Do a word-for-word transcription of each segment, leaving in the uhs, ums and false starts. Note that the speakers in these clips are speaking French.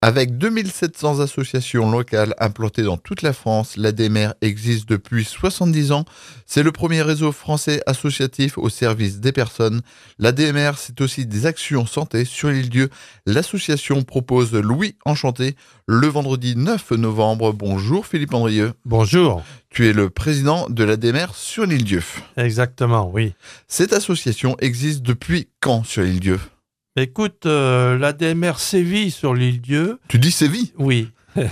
Avec deux mille sept cents associations locales implantées dans toute la France, l'A D M R existe depuis soixante-dix ans. C'est le premier réseau français associatif au service des personnes. L'A D M R, c'est aussi des actions santé sur l'île-Dieu. L'association propose Louis Enchanté le vendredi neuf novembre. Bonjour Philippe Andrieux. Bonjour. Tu es le président de l'A D M R sur l'île-Dieu. Exactement, oui. Cette association existe depuis quand sur l'île-Dieu ? Écoute, euh, l'A D M R sévit sur l'île-Dieu. Tu dis sévit ? Oui,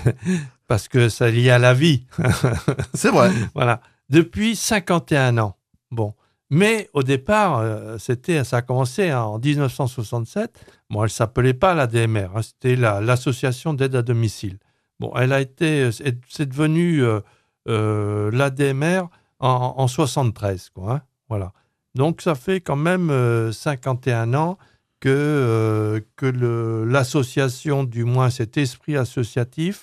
parce que ça lié à la vie. C'est vrai. Voilà, depuis cinquante et un ans. Bon, mais au départ, euh, c'était, ça a commencé hein, en dix-neuf cent soixante-sept. Bon, elle ne s'appelait pas l'A D M R, hein, c'était la, l'association d'aide à domicile. Bon, elle a été, c'est, c'est devenu euh, euh, l'A D M R en, en soixante-treize, quoi. Hein, voilà. Donc ça fait quand même euh, cinquante et un ans que, euh, que le, l'association, du moins cet esprit associatif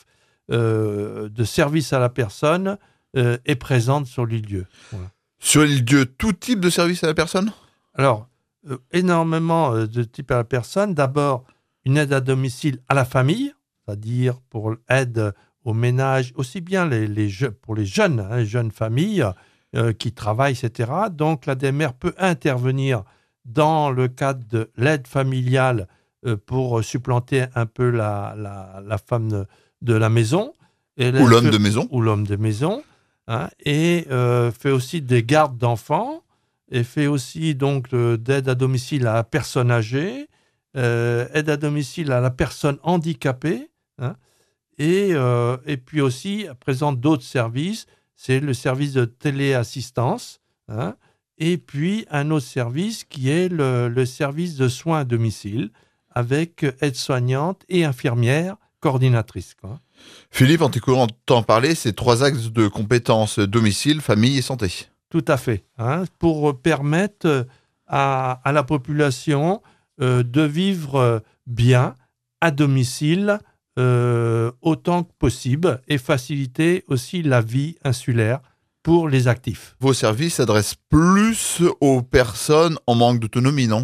euh, de service à la personne, euh, est présente sur l'île-Dieu. Voilà. Sur l'île-Dieu, tout type de service à la personne ? Alors, euh, énormément euh, de types à la personne. D'abord, une aide à domicile à la famille, c'est-à-dire pour l'aide au ménage, aussi bien les, les je, pour les jeunes, hein, les jeunes familles euh, qui travaillent, et cetera. Donc, l'A D M R peut intervenir dans le cadre de l'aide familiale euh, pour supplanter un peu la, la, la femme de, de la maison. Et Ou l'homme fait, de maison. Ou l'homme de maison. Hein, et euh, fait aussi des gardes d'enfants, et fait aussi donc euh, d'aide à domicile à la personne âgée, euh, aide à domicile à la personne handicapée, hein, et, euh, et puis aussi présente d'autres services, c'est le service de téléassistance, hein, et puis un autre service qui est le, le service de soins à domicile avec aide-soignante et infirmière coordinatrice, quoi. Philippe, en t'écoutant parler, c'est trois axes de compétences, domicile, famille et santé. Tout à fait, hein, pour permettre à, à la population euh, de vivre bien à domicile euh, autant que possible et faciliter aussi la vie insulaire pour les actifs. Vos services s'adressent plus aux personnes en manque d'autonomie, non ?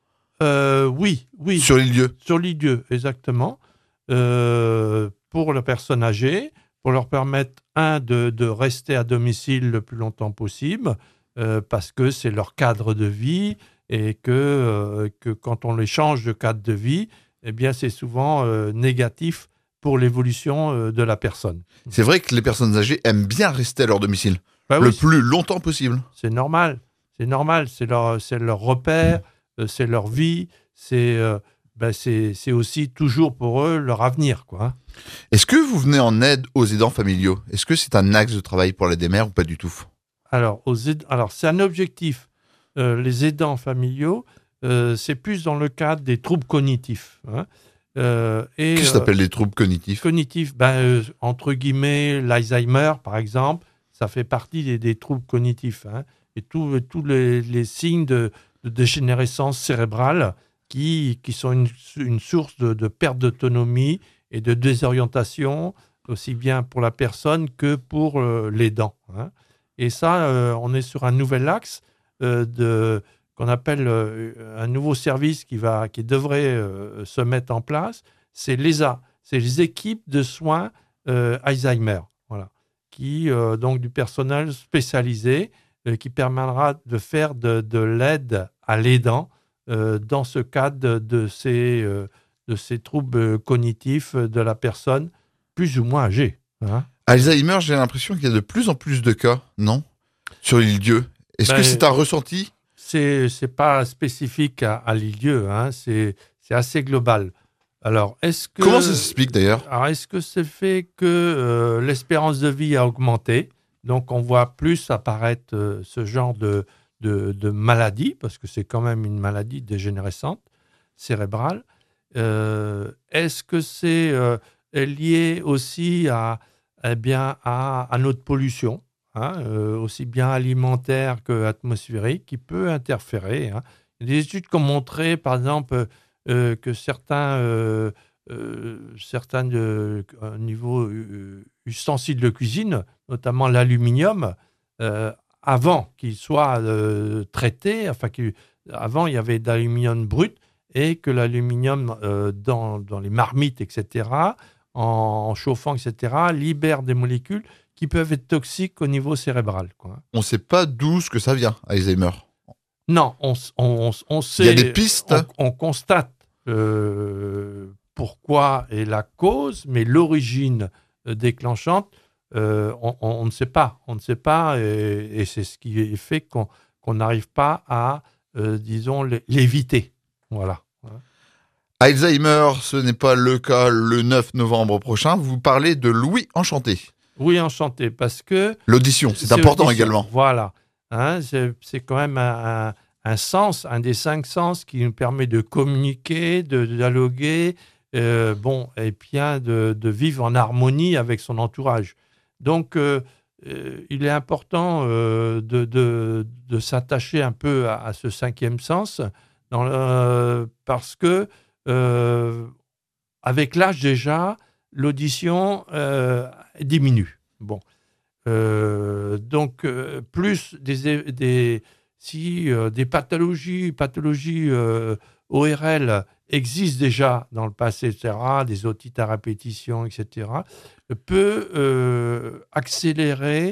euh, Oui, oui. Sur l'île-Dieu. Sur l'île-Dieu, exactement. Euh, pour les personnes âgées, pour leur permettre, un, de, de rester à domicile le plus longtemps possible, euh, parce que c'est leur cadre de vie, et que, euh, que quand on les change de cadre de vie, eh bien, c'est souvent euh, négatif pour l'évolution euh, de la personne. C'est vrai que les personnes âgées aiment bien rester à leur domicile, bah le oui, plus longtemps possible. C'est normal, c'est normal, c'est leur, c'est leur repère, euh, c'est leur vie, c'est... Euh, Ben c'est, c'est aussi toujours pour eux leur avenir, quoi. Est-ce que vous venez en aide aux aidants familiaux ? Est-ce que c'est un axe de travail pour l'A D M R ou pas du tout ? Alors, aux aid... Alors c'est un objectif. Euh, les aidants familiaux, euh, c'est plus dans le cadre des troubles cognitifs. Hein. Euh, et, Qu'est-ce que ça s'appelle les troubles cognitifs ? Cognitifs, ben, euh, entre guillemets, l'Alzheimer, par exemple, ça fait partie des, des troubles cognitifs. Hein. Et tous tous les, les signes de, de dégénérescence cérébrale Qui, qui sont une, une source de, de perte d'autonomie et de désorientation, aussi bien pour la personne que pour euh, l'aidant. Hein. Et ça, euh, on est sur un nouvel axe euh, de, qu'on appelle euh, un nouveau service qui, va, qui devrait euh, se mettre en place. C'est l'E S A, c'est les équipes de soins euh, Alzheimer, voilà, qui, euh, donc du personnel spécialisé euh, qui permettra de faire de, de l'aide à l'aidant Euh, dans ce cadre de, de, ces, euh, de ces troubles cognitifs de la personne plus ou moins âgée. Hein. Alzheimer, j'ai l'impression qu'il y a de plus en plus de cas, non ? Sur l'île-Dieu. Est-ce ben, que c'est un ressenti ? C'est, c'est pas spécifique à, à l'île-Dieu, hein. c'est, c'est assez global. Alors, est-ce que, Comment ça s'explique d'ailleurs ? alors, est-ce que c'est fait que euh, l'espérance de vie a augmenté ? Donc, on voit plus apparaître euh, ce genre de De, de maladie, parce que c'est quand même une maladie dégénérescente, cérébrale. Euh, est-ce que c'est euh, lié aussi à, eh bien, à, à notre pollution, hein, euh, aussi bien alimentaire qu'atmosphérique, qui peut interférer, hein. Il y a des études qui ont montré, par exemple, euh, que certains, euh, euh, certains de, au niveau euh, ustensiles de cuisine, notamment l'aluminium, euh, avant qu'il soit euh, traité, enfin qu'il, avant il y avait d'aluminium brut, et que l'aluminium, euh, dans, dans les marmites, et cetera, en, en chauffant, et cetera, libère des molécules qui peuvent être toxiques au niveau cérébral, quoi. On ne sait pas d'où ce que ça vient, Alzheimer. Non, on, s- on, s- on sait, Il y a des pistes. on, on constate euh, pourquoi et la cause, mais l'origine euh, déclenchante, euh, on, on- on ne sait pas. On ne sait pas, et, et c'est ce qui fait qu'on qu'on n'arrive pas à, euh, disons, l'é- l'éviter. Voilà. Alzheimer, ce n'est pas le cas le neuf novembre prochain. Vous parlez de Louis Enchanté. Oui, enchanté, parce que L'audition, c'est important audition. également. Voilà. Hein, c'est c'est quand même un, un- un sens, un des cinq sens qui nous permet de communiquer, de, de dialoguer, euh, bon, et bien de, de vivre en harmonie avec son entourage. Donc, euh, euh, il est important euh, de, de, de s'attacher un peu à, à ce cinquième sens, dans le- parce que euh, avec l'âge déjà, l'audition euh, diminue. Bon. Euh, donc, euh, plus des, des, si euh, des pathologies, pathologies euh, O R L existent déjà dans le passé, et cetera, des otites à répétition, et cetera, peut euh, accélérer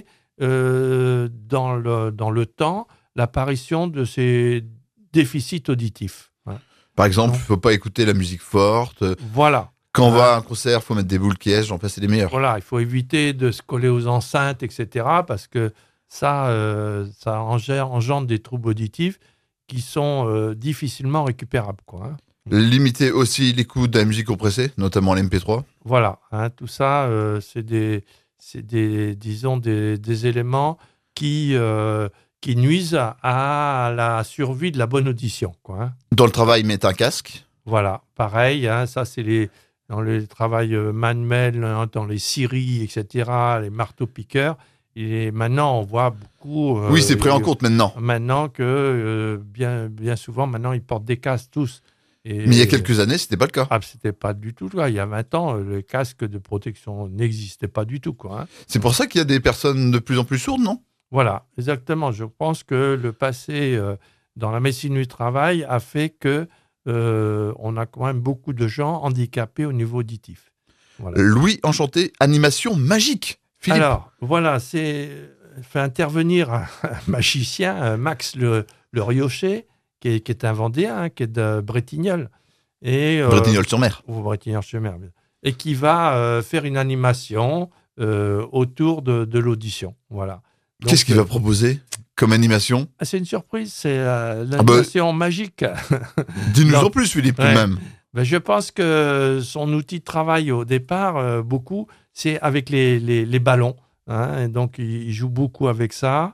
euh, dans, le, dans le temps l'apparition de ces déficits auditifs. Hein. Par exemple, il Donc, ne faut pas écouter la musique forte. voilà. Quand on Hein. va à un concert, il faut mettre des boules qui j'en passe les meilleurs. Voilà, il faut éviter de se coller aux enceintes, et cetera, parce que ça, euh, ça engendre, engendre des troubles auditifs qui sont euh, difficilement récupérables, quoi, hein. Limiter aussi l'écoute de la musique compressée, notamment l'M P trois. Voilà, hein, tout ça, euh, c'est des, c'est des, disons, des, des éléments qui, euh, qui nuisent à, à la survie de la bonne audition, quoi, hein. Dans le travail, mettre un casque. Voilà, pareil, hein, ça c'est les, dans le travail euh, manuel, hein, dans les scieries, et cetera, les marteaux-piqueurs. Et maintenant, on voit beaucoup. euh, Oui, c'est pris en et- compte maintenant. Maintenant que, euh, bien, bien souvent, maintenant, ils portent des casques tous. Et, Mais il y a quelques années, c'était pas le cas. Ah, c'était pas du tout le cas. Il y a vingt ans, euh, le casque de protection n'existait pas du tout, quoi, hein. C'est pour ça qu'il y a des personnes de plus en plus sourdes, non? Voilà, exactement. Je pense que le passé euh, dans la médecine du travail a fait que euh, on a quand même beaucoup de gens handicapés au niveau auditif. Voilà. Louis Enchanté, animation magique. Philippe. Alors, voilà, c'est fait intervenir un magicien, euh, Max le, le Riochet, qui est, qui est un Vendéen, hein, qui est de Bretignolles. Et, euh, Bretignolles-sur-Mer. ou Bretignolles-sur-Mer, bien. Et qui va euh, faire une animation euh, autour de, de l'audition. Voilà. Donc, Qu'est-ce qu'il euh, va proposer comme animation? Ah, c'est une surprise, c'est euh, Ah bah, l'animation magique. dis-nous Non. en plus, Philippe, tout Ouais. de même. Ben, je pense que son outil de travail au départ, euh, beaucoup, c'est avec les, les, les ballons, hein. Et donc, il, il joue beaucoup avec ça.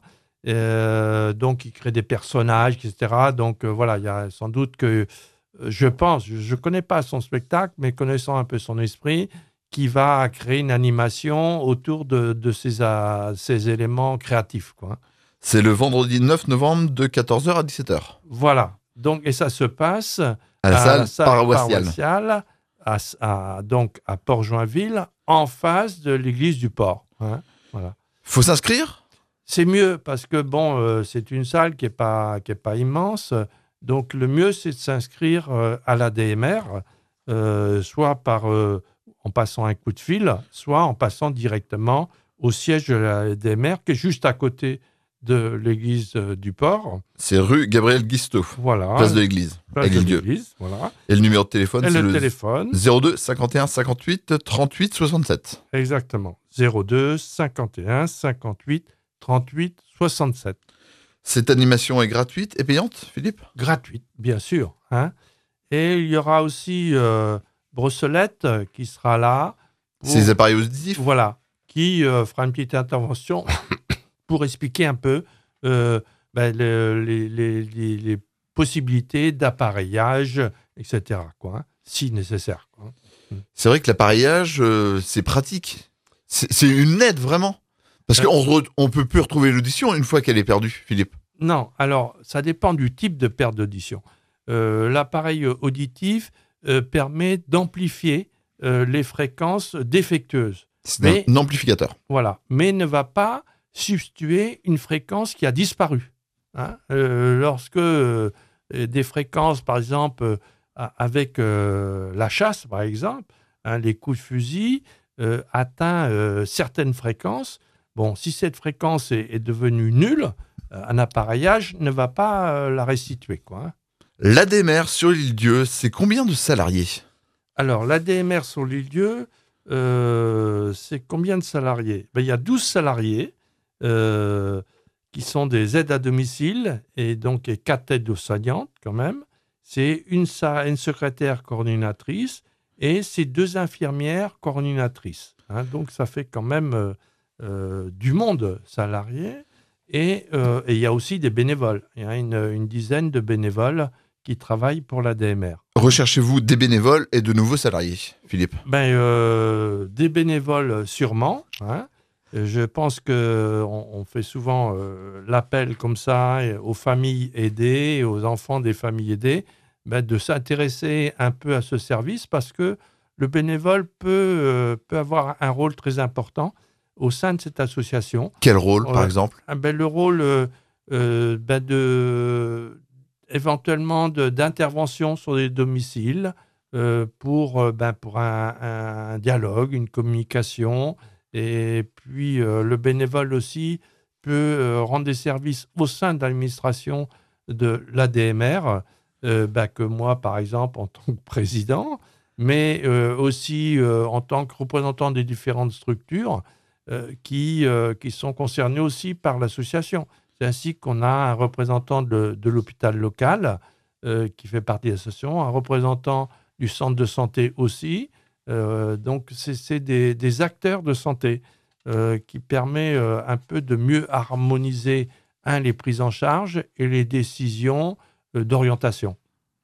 Euh, donc, il crée des personnages, et cetera. Donc, euh, voilà, il y a sans doute que, euh, je pense, je ne connais pas son spectacle, mais connaissant un peu son esprit, qui va créer une animation autour de, de ces, euh, ces éléments créatifs, quoi. C'est le vendredi neuf novembre de quatorze heures à dix-sept heures. Voilà. Donc, et ça se passe À la salle paroissiale. paroissiale, à, à- donc à Port-Joinville, en face de l'église du Port, hein. Voilà. Faut s'inscrire? C'est mieux parce que bon, euh, c'est une salle qui n'est pas, qui est pas immense. Donc, le mieux, c'est de s'inscrire euh, à la D M R, euh, soit par, euh, en passant un coup de fil, soit en passant directement au siège de la D M R, qui est juste à côté de l'église euh, du Port. C'est rue Gabriel Guisteau, Voilà. place de l'église, Place avec de le Dieu. l'église, voilà. Et le numéro de téléphone, Et c'est le le téléphone, zéro deux cinquante et un cinquante-huit trente-huit soixante-sept. exactement. zéro deux cinquante et un cinquante-huit trente-huit soixante-sept. Cette animation est gratuite et payante, Philippe? Gratuite, bien sûr, hein. Et il y aura aussi euh, Brosselette euh, qui sera là. pour- C'est les appareils auditifs? Voilà, qui euh, fera une petite intervention pour expliquer un peu euh, ben, le- les, les- les- les possibilités d'appareillage, et cetera, quoi, hein, si nécessaire, quoi. C'est vrai que l'appareillage, euh, c'est pratique. C'est c'est une aide, vraiment. Parce Euh. qu'on re- on peut plus retrouver l'audition une fois qu'elle est perdue, Philippe. Non, alors ça dépend du type de perte d'audition. Euh, L'appareil auditif euh, permet d'amplifier euh, les fréquences défectueuses. C'est Mais- un amplificateur. Voilà, mais ne va pas substituer une fréquence qui a disparu, hein. Euh, lorsque euh, des fréquences, par exemple, a- avec euh, la chasse, par exemple, hein, les coups de fusil euh, atteignent euh, certaines fréquences. Bon, si cette fréquence est, est devenue nulle, euh, un appareillage ne va pas euh, la restituer, quoi, hein. L'A D M R sur l'île Dieu, c'est combien de salariés? Alors, l'A D M R sur l'île Dieu, euh, c'est combien de salariés? Ben, il y a douze salariés euh, qui sont des aides à domicile et donc et quatre aides soignantes quand même. C'est une, sa- une secrétaire coordinatrice et c'est deux infirmières coordinatrices, hein. Donc, ça fait quand même euh, euh, du monde salarié. Et euh, et il y a aussi des bénévoles. Il y a une, une dizaine de bénévoles qui travaillent pour l'A D M R. Recherchez-vous des bénévoles et de nouveaux salariés, Philippe? Ben, euh, des bénévoles, sûrement, hein. Je pense qu'on on fait souvent euh, l'appel comme ça et aux familles aidées, et aux enfants des familles aidées, ben, de s'intéresser un peu à ce service parce que le bénévole peut, euh, peut avoir un rôle très important au sein de cette association. Quel rôle, par Ouais. exemple? Ah ben, le rôle euh, euh, ben, de, éventuellement de- d'intervention sur des domiciles euh, pour, euh, ben, pour un, un dialogue, une communication. Et puis euh, le bénévole aussi peut euh, rendre des services au sein de l'administration de l'A D M R, euh, ben, que moi, par exemple, en tant que président, mais euh, aussi euh, en tant que représentant des différentes structures euh, qui, euh, qui sont concernés aussi par l'association. C'est ainsi qu'on a un représentant de, de l'hôpital local euh, qui fait partie de l'association, un représentant du centre de santé aussi. Euh, donc, c'est c'est des, des acteurs de santé euh, qui permet euh, un peu de mieux harmoniser, un, les prises en charge et les décisions euh, d'orientation.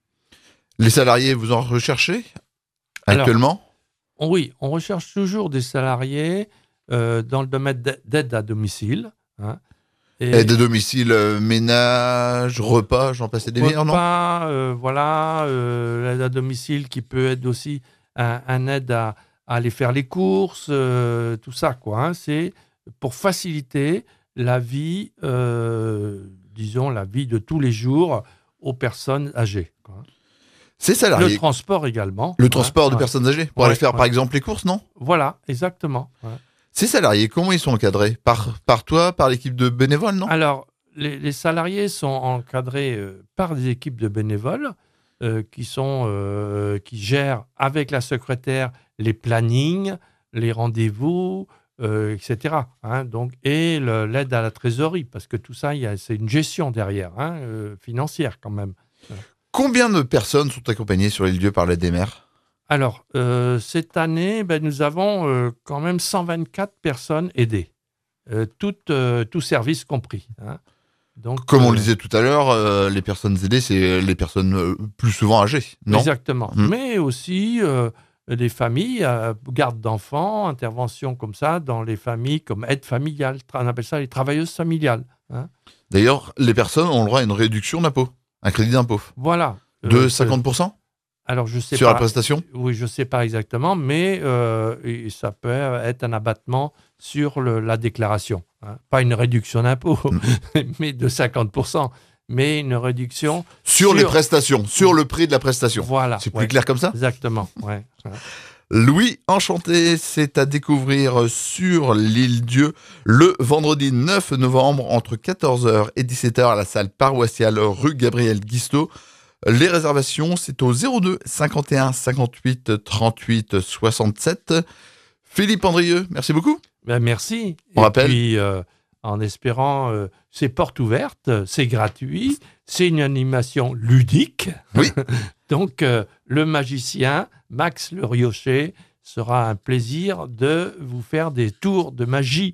Les salariés, vous en recherchez Alors, actuellement? On- Oui, on recherche toujours des salariés euh, dans le domaine d'a- d'aide à domicile, hein. Et Aide à domicile, euh, ménage, repas, j'en passais des meilleurs, non? repas, euh, voilà, euh, l'aide à domicile qui peut être aussi un, un aide à, à aller faire les courses, euh, tout ça, quoi, hein. C'est pour faciliter la vie, euh, disons, la vie de tous les jours aux personnes âgées, quoi. Ces Le salariés, transport également. le ouais, transport de ouais. personnes âgées, pour Ouais, aller faire, par ouais. exemple, les courses, non? Voilà, exactement. Ouais. Ces salariés, comment ils sont encadrés? Par, par toi, par l'équipe de bénévoles, non? Alors, les, les salariés sont encadrés euh, par des équipes de bénévoles euh, qui, sont, euh, qui gèrent avec la secrétaire les plannings, les rendez-vous, euh, et cetera, hein. Donc, et le- l'aide à la trésorerie, parce que tout ça, il y a- c'est une gestion derrière, hein, euh, financière quand même. Combien de personnes sont accompagnées sur l'île Dieu par l'A D M R? Alors, euh, cette année, ben, nous avons euh, quand même cent vingt-quatre personnes aidées, euh, toutes, euh, tous services compris, hein. Donc, Comme on euh, le disait tout à l'heure, euh, les personnes aidées, c'est les personnes euh, plus souvent âgées, non? Exactement. Mm. Mais aussi euh, des familles, euh, garde d'enfants, intervention comme ça dans les familles comme aide familiale. Tra- On appelle ça les travailleuses familiales, hein. D'ailleurs, les personnes ont le droit à une réduction d'impôt, un crédit d'impôt. Voilà. De Euh, cinquante pour cent Alors, je sais sur pas. la prestation? Oui, je ne sais pas exactement, mais euh, et ça peut être un abattement sur le- la déclaration, hein. Pas une réduction d'impôt, mais de cinquante pour cent, mais une réduction Sur, les prestations, sur le prix de la prestation. Voilà. C'est plus ouais. clair comme ça? Exactement, ouais. Ouais. Louis Enchanté, c'est à découvrir sur l'île Dieu le vendredi neuf novembre entre quatorze heures et dix-sept heures à la salle paroissiale rue Gabriel Guisteau. Les réservations, c'est au zéro deux cinquante et un cinquante-huit trente-huit soixante-sept. Philippe Andrieux, merci beaucoup. Ben, merci. On Et rappelle. puis, euh, en espérant, euh, c'est porte ouverte, c'est gratuit, c'est une animation ludique. Oui. Donc, euh, le magicien, Max Le Riochet, sera un plaisir de vous faire des tours de magie.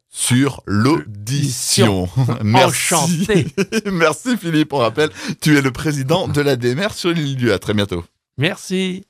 Sur l'audition. Merci. Enchanté. Merci Philippe, on rappelle, tu es le président de l'A D M R sur l'île Dieu. À très bientôt. Merci.